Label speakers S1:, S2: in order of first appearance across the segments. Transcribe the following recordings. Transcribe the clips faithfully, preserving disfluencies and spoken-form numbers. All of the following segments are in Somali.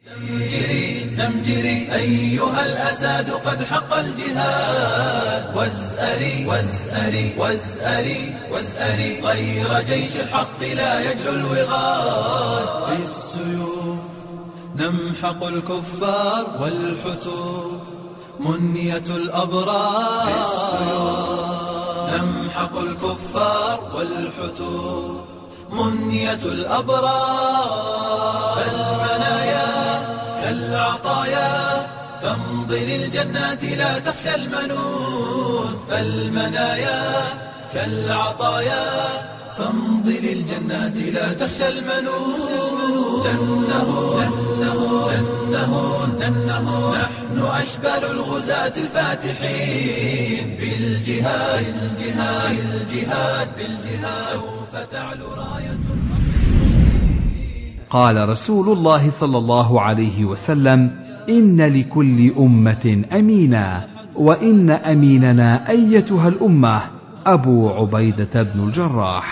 S1: زمجري زمجري أيها الأساد قد حق الجهاد وازأري وازأري وازأري وازأري غير جيش الحق لا يجلو الوغاد بالسيوف نمحق الكفار والحتوف منية الأبرار بالسيوف نمحق الكفار والحتوف منية الأبرار فالمنايا كالعطايا فامضي للجنات لا تخشى المنون فالمنايا كالعطايا فامضي للجنات لا تخشى المنون لأنه لأنه لأنه لأنه نحن أشبال الغزاة الفاتحين بالجهاد بالجهاد بالجهاد بالجهاد سوف تعلو راية النصر.
S2: قال رسول الله صلى الله عليه وسلم: إن لكل أمة أمينا، وإن أميننا أيتها الأمة أبو عبيدة بن الجراح.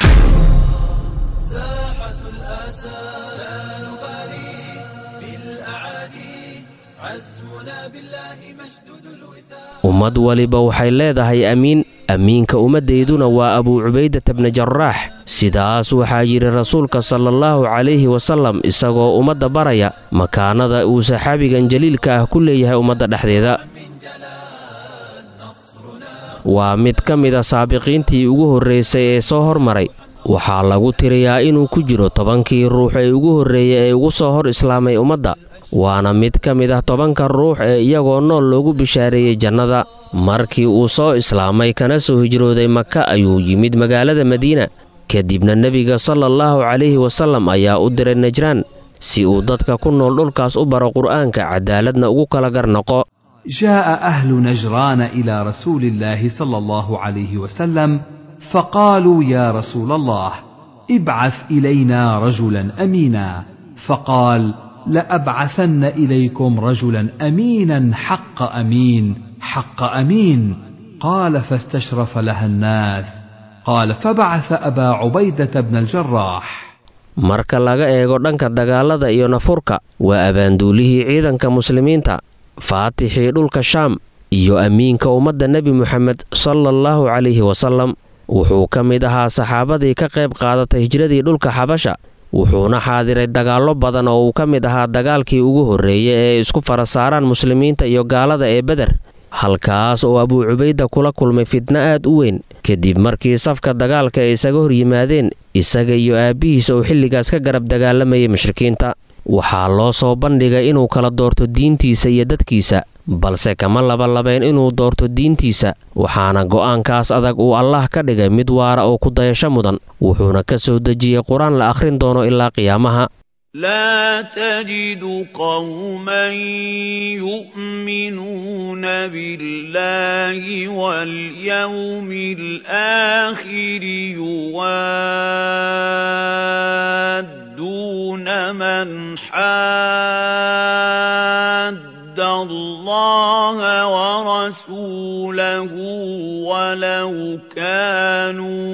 S1: ساحة الآسى لا نبالي بالأعادي عزمنا بالله مشدود الوثاق.
S3: ummad waliba waxay leedahay amiin amiinka ummadeeduna waa Abu Ubaydah ibn Jarraax. sidaas waxaa yiri rasuulka sallallahu calayhi wasallam isagoo ummadda baraya makaanada uu saxaabigan jaliilka ah ku leeyahay ummadda dhexdeeda. waa mid ka mid ah saabiqiintii ugu horeysay ee soo hormaray. waxaa lagu tiriyaa inuu ku jiro tobankii ruux ee ugu horeeyay ee ugu soo hor islaamay ummadda, waana mid ka mid ah tobanka ruux ee iyagoo nool loogu bishaareeyay jannada. markii uu soo islaamay kana soo hijrooday Maka ayuu yimid magaalada Madiina, kadibna nebiga sallallahu calayhi wasallam ayaa u diray Najraan si uu dadka ku nool dhulkaas u baro qur'aanka cadaaladna ugu kala garnaqo.
S2: جاء أهل نجران إلى رسول الله صلى الله عليه وسلم فقالوا: يا رسول الله، ابعث إلينا رجلا أمينا. فقال: لأبعثن إليكم رجلا أمينا حق أمين حق أمين. قال: فاستشرف لها الناس. قال: فبعث أبا عبيدة بن الجراح.
S3: marka laga eego dhanka dagaalada iyo nafurka, waa abaanduulihii ciidanka muslimiinta, faatixii dhulka Shaam, iyo amiinka ummadda Nabi Muhammad sallallahu calayhi wasallam. wuxuu ka mid ahaa saxaabadii ka qayb qaadatay hijradii dhulka Xabasha, wuxuuna xaadiray dagaallo badan oo uu ka mid ahaa dagaalkii ugu horreeyay ee isku farasaaraan muslimiinta iyo gaalada ee Badar, halkaas oo Abu Ubaydah kula kulmay fitna aad u weyn kadib markii safka dagaalka ay isaga hor yimaadeen isaga iyo aabihiisa oo xilligaas ka garab dagaalamayay mushrikiinta. waxaa loo soo bandhigay inuu kala doorto diintiisa iyo dadkiisa, balse kama labalabayn inuu doorto diintiisa, waxaana go'aankaas adag uu Allah ka dhigay mid waara oo ku dayasho mudan, wuxuuna ka soo dejiyey quraan la akhrin doono ilaa qiyaamaha.
S4: لا تجد قوما يؤمنون بالله واليوم الآخر يوادون من حاد الله ورسوله ولو كانوا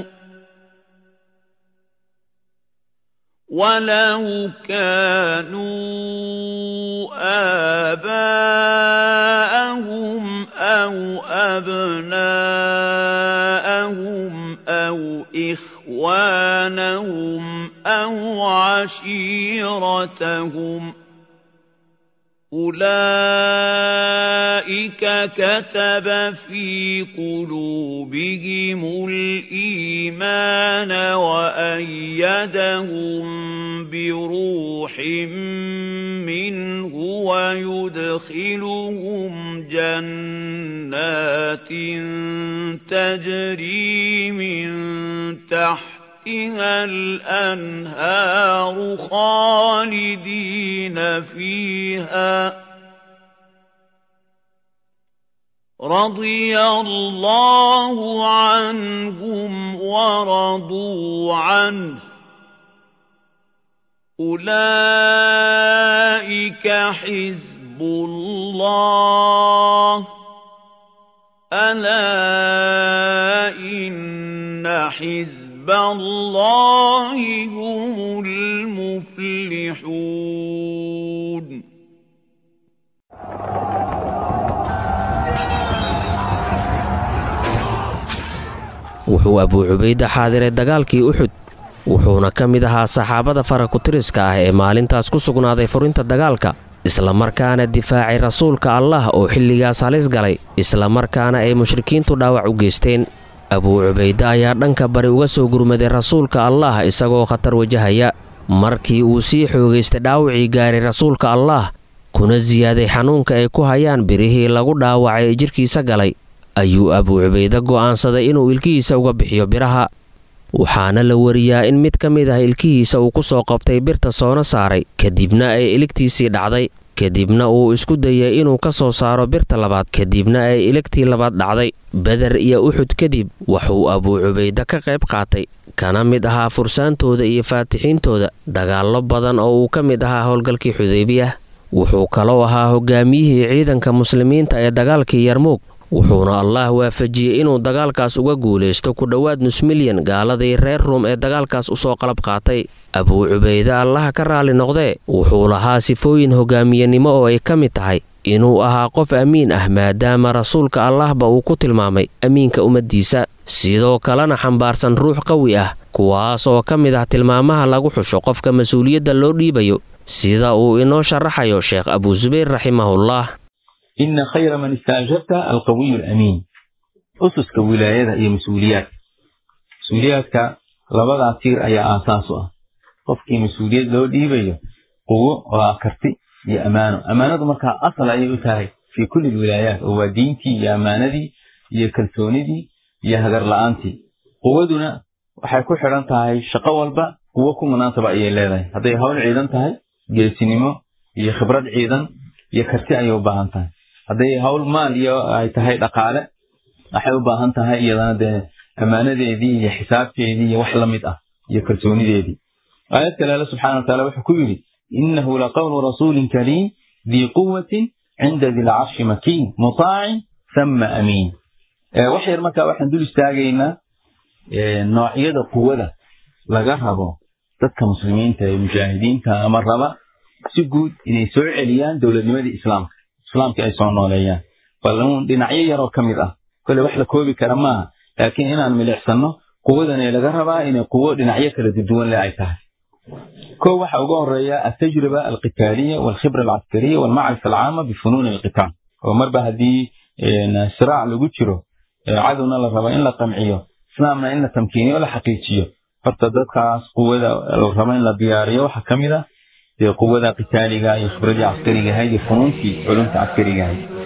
S4: ولو كانوا آباءهم أو أبناءهم أو إخوانهم أو عشيرتهم أولئك كتب في قلوبهم الإيمان وأيدهم بروح منه ويدخلهم جنات تجري من تحت تحتها الأنهار خالدين فيها رضي الله عنهم ورضوا عنه أولئك حزب الله ألا إن حزب الله هم المفلحون.
S3: wuxuu abuu cubayda xaadiray dagaalkii uxud wuxuuna ka mid ahaa saxaabada farakutiriska ah ee maalintaas ku sugnaaday furinta dagaalka islamarkaana difaacay rasuulka allah oo xilligaas halis galay islamarkaana ay mushrikiintu dhaawac u geysteen abuu cubayda ayaa dhanka bari uga soo gurmaday rasuulka allah isagoo khatar wajahaya markii uu sii xoogaystay dhaawacii gaaray rasuulka allah kuna siyaaday xanuunka ay ku hayaan birihii lagu dhaawacay ee jidhkiisa galay ayuu abuu cubayda go'aansaday inuu ilkihiisa uga bixiyo biraha waxaana la wariyaa in mid ka mid ah ilkihiisa uu ku soo qabtay birta soona saaray kadibna ay iligtiisii dhacday kadibna uu isku dayay inuu ka soo saaro birta labaad kadibna ay iligtii labaad dhacday beder iyo uxud kadib wuxuu abuu cubayda ka qayb qaatay kana mid ahaa fursaantooda iyo faatixiintooda dagaallo badan oo uu ka mid ahaa howlgalkii xudaybiyah wuxuu kaloo ahaa hogaamiyihii ciidanka muslimiinta ee dagaalkii yarmuug wuxuuna allah waafajiyey inuu dagaalkaas uga guulaysto ku dhowaad nus milyan gaaladii reer ruum ee dagaalkaas u soo qalab qaatay abuu cubayda allaha ka raali noqdee wuxuu lahaa sifooyin hogaamiyenimo oo ay ka mid tahay inuu ahaa qof amiin ah maadaama rasuulka allahba uu ku tilmaamay amiinka ummaddiisa sidoo kalena xambaarsan ruux qawi ah kuwaas oo ka mid ah tilmaamaha lagu xusho qofka mas-uuliyadda loo dhiibayo sida uu inoo sharaxayo sheekh abuu subayr raximahullah
S5: إن خير من استأجرت القوي الأمين أسسك ولاية هي مسؤوليات مسؤولياتك لبضع سير أي أساسها قفك مسؤوليات لو ديبية قوة وأكرتي يا أمانة أمانة مركا أصل أي أتاهي في كل الولايات هو دينتي يا أمانتي يا كلتوندي يا هجر لأنتي قوتنا وحيكون حرانتها شقاء والبا قوكم مناسبة أي لذي هذا هون عيدان تهي جي سينما يا خبرات عيدان يا كرتي أي وبعنتها hadday hawl maal iyo ay tahay dhaqaale waxay u baahan tahay iyadana de amaanadeedii iyo xisaabteedii iyo wax la mid ah iyo kalsoonideedii ayad kale Allah subhanahu wa ta'ala wuxuu ku yiri innahu laqawlu rasulin karim dhi quwwatin 'inda dhil 'arshi makin muta'in thumma amin wax yar marka waxaan dul istaagaynaa noocyada quwada laga rabo dadka muslimiinta ee mujaahidiinta ama raba si guud inay soo celiyaan dawladnimadii islaamka islaamka ay soo nooleeyaan ballan dhinacyo yar oo kamid ah kale wax la koobi kara ma laakiin inaan milicsano quwadan ee laga rabaa inay quwo dhinacyo kala duwan leh ay tahay koo waxa ugu horeeya at-tajriba al-qitaaliyya wal-khibra al-askariya wal-ma'rifa al-'aama bi funun al-qital oo marba hadii siraac lagu jiro cadawna la rabo in la qamciyo islaamna in la tamkiiniyo la xaqiijiyo horta dadkaas quwada la rabo in la diyaariyo waxa kamid ah قوة قتالية خبرة عسكرية هذه فنون في علوم عسكرية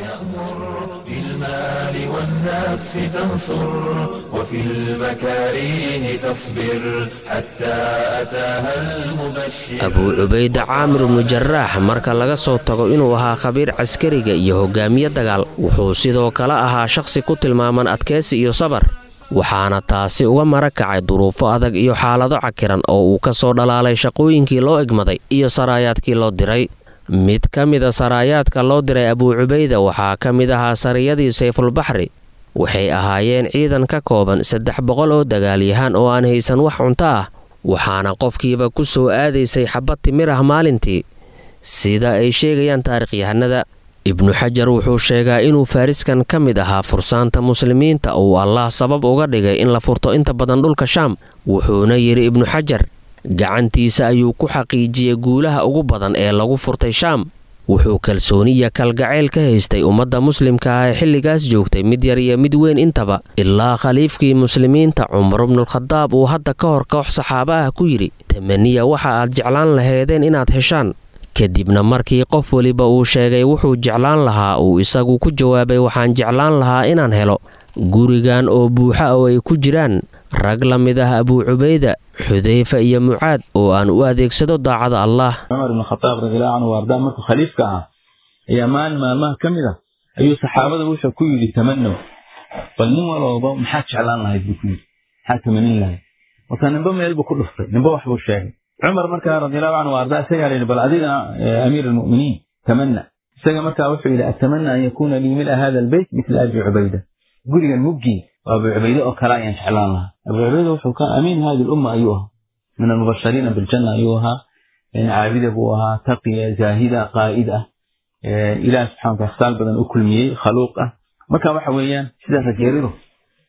S1: بالمال والنفس تنصر وفي المكاريه تصبر حتى أتاها المبشر
S3: abuu cubayda caamir ibnu jaraax marka laga soo tago inuu ahaa khabiir caskariga iyo hogaamiye dagaal wuxuu sidoo kale ahaa shakhsi ku tilmaaman adkeysi iyo sabar waxaana taasi uga mara kacay duruufo adag iyo xaalado cakiran oo uu ka soo dhalaalay shaqooyinkii loo egmaday iyo saraayaadkii loo diray mid ka mida saraayaadka loo diray abuu cubayda waxaa ka mid ahaa sariyadii sayfulbaxri waxay ahaayeen ciidan ka kooban saddex boqol oo dagaalyahaan oo aan haysan wax cunto ah waxaana qofkiiba ku soo aadaysay xabad timir ah maalintii sida ay sheegayaan taarikhyahanada ibnu xajar wuxuu sheegaa inuu faariskan ka mid ahaa fursaanta muslimiinta uu allah sabab uga dhigay in la furto inta badan dhulka shaam wuxuuna yidhi ibnu xajar gacantiisa ayuu ku xaqiijiyey guulaha ugu badan ee lagu furtay shaam wuxuu kalsooniya kalgacayl ka haystay ummadda muslimka ah ee xilligaas joogtay mid yar iyo mid weyn intaba ilaa khaliifkii muslimiinta cumar ibnulkhadaab uu hadda ka hor koox saxaaba ah ku yidhi tamaniya waxa aad jeclaan laheedeen inaad heshaan kadibna markii qof waliba uu sheegay wuxuu jeclaan lahaa uu isagu ku jawaabay waxaan jeclaan lahaa inaan helo gurigan oo buuxa oo ay ku jiraan rag la mid ah abuu cubayda xudayfa iyo mucaad oo aan u adeegsado daacada allah
S5: cumar ibn khataab radiyallahu anhu warda markuu khaliifka ah ayaa maalin maalmaha ka mid ah ayuu saxaabada wuxuu ku yidhi tamanow bal nin walba maxaa jeclaan lahayd buu ku yidhi maxaa tamanin lahayd wata ninba meel buu ku dhuftay ninba wax buu sheegay عمر مركا رضي الله عنه وارضاه سيقال بل أدينا أمير المؤمنين تمنى سيقال مركا وحي إلى أتمنى أن يكون لي ملء هذا البيت مثل أبي عبيدة قل لي المبجي وأبي عبيدة أكلا ينشعل الله أبي عبيدة وحي كان أمين هذه الأمة أيها من المبشرين بالجنة أيها عابدة بوها تقية زاهدة قائدة إله سبحانه وتعالى بدن أكل مي خلوقة مركا وحويا سيدا رجيره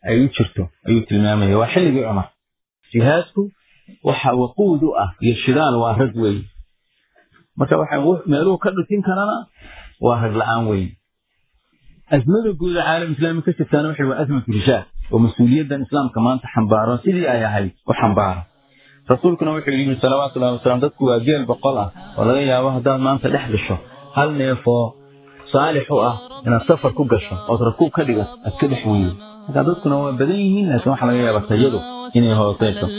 S5: ay u jirto ayuu tilmaamaya waa xilligii Cumar jihaadku waxa waquud u ah iyo shidaal waa rag weey marka waxa meeluhu ka dhutin karana waa rag la'aan weey azmada guud caalam islaami ka jirtana waxa waa azmatu rijaal oo mas'uuliyadda islaamka maanta xambaaro sidii ay ahayd u xambaaro rasuulkuna wuxuu yiri salawaatu Allahi wa salaam dadku waa geel boqol ah oo laga yaabo hadaad maanta dhex gasho hal neefo صالح ah inaad safar ku gasho oo rakuub ka dhigo aad ka dhex weeyo marka dadkuna waa badan yihiin laakiin waxa laga yaabaa tayadu inay hooseyso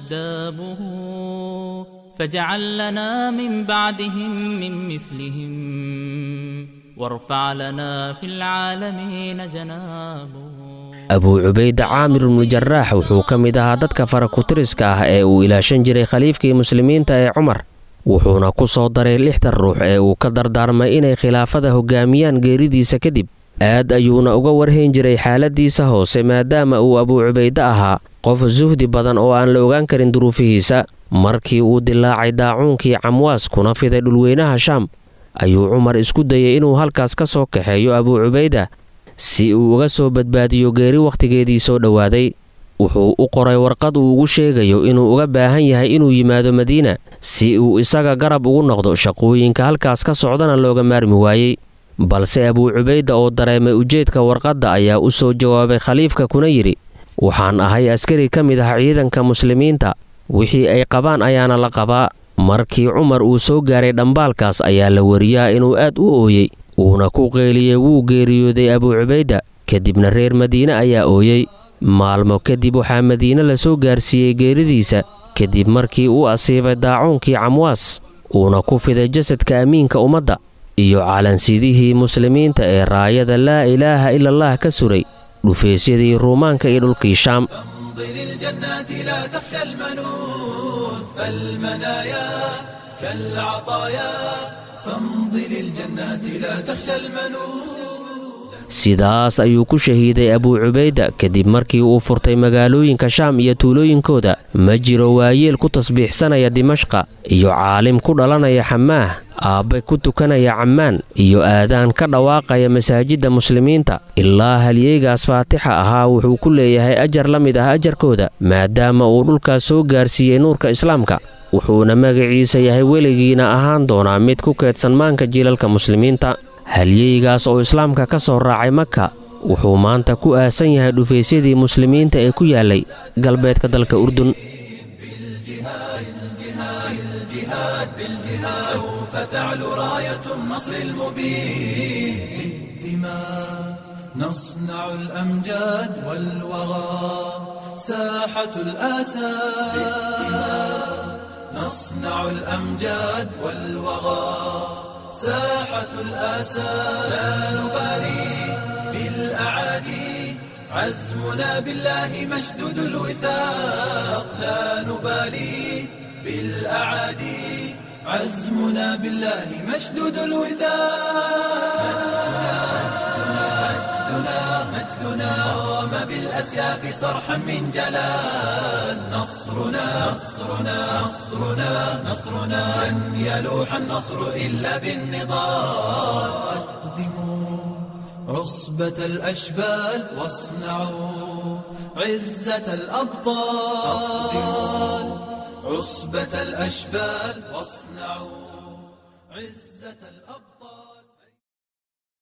S6: فاجعل لنا من بعدهم من مثلهم وارفع لنا في العالمين جنابه
S3: أبو عبيدة عامر بن الجراح wuxuu ka mid ahaa dadka farakutiriska ah ee uu ilaashan jiray khaliifkii muslimiinta ee Cumar wuxuuna ku soo daray lixdan ruux ee uu ka dardaarmay inay khilaafada hogaamiyaan geeridiisa kadib aad ayuuna uga warhayn jiray xaaladiisa hoose maadaama uu Abu Cubayda ahaa qof zuhdi badan oo aan la ogaan karin duruufihiisa markii uu dilaacay daacuunkii Camwaas kuna fiday dhulweynaha Shaam ayuu Cumar isku dayay inuu halkaas ka soo kaxeeyo Abu Cubayda si uu uga soo badbaadiyo geeri waqtigeedii soo dhawaaday wuxuu u qoray warqad uu ugu sheegayo inuu uga baahan yahay inuu yimaado Madiina si uu isaga garab ugu noqdo shaqooyinka halkaas ka socdana looga maarmi waayay balse Abu Cubayda oo dareemay ujeedka warqadda ayaa u soo jawaabay khaliifka kuna yiri waxaan ahay askari ka mid ah ciidanka muslimiinta wixii ay qabaan ayaana la qabaa markii Cumar uu soo gaaray dhambaalkaas ayaa la wariyaa inuu aad u ooyay uuna ku qeyliyay wuu geeriyooday Abu Cubayda kadibna reer Madiina ayaa ooyay maalmo kadib waxaa Madiina la soo gaarsiiyay geeridiisa kadib markii uu asiibay daacuunkii Camwaas uuna ku fiday jasadka amiinka ummadda iyo calansidihii muslimiinta ee raayada laa ilaaha illa Allah ka suray dhufeesyadii Ruumaanka iyo dhulkii Shaam sidaas ayuu ku shahiiday Abu Cubayda kadib markii uu furtay magaalooyinka Shaam iyo tuulooyinkooda ma jiro waayeel ku tasbiixsanaya Dimashqa iyo caalim ku dhalanaya Xamaah aabe ku tukanaya Cammaan iyo aadaan ka dhawaaqaya masaajidda muslimiinta ilaa halyeegaas Faatixa ahaa wuxuu ku leeyahay ajar la mid ah ajarkooda maadaama uu dhulkaas soo gaarsiiyay nuurka islaamka wuxuuna magaciisa yahay weligiina ahaan doonaa mid ku keedsan maanka jiilalka muslimiinta halyeegaas oo islaamka ka soo raacay Makka wuxuu maanta ku aasan yahay dhufeesyadii muslimiinta ee ku yaalay galbeedka dalka Urdun
S1: فتعلو راية النصر المبين بالدماء نصنع الأمجاد والوغى ساحة الآسى نصنع الأمجاد والوغى ساحة الآسى لا نبالي بالأعادي عزمنا بالله مشدود الوثاق لا نبالي بالأعادي عزمنا بالله مشدود الوثاق مجدنا مجدنا قام بالأسياف صرحا من جلال نصرنا نصرنا نصرنا نصرنا لن يلوح النصر إلا بالنضال اقدموا عصبة الأشبال واصنعوا عزة الأبطال عصبة الأشبال واصنعوا عزة الأبطال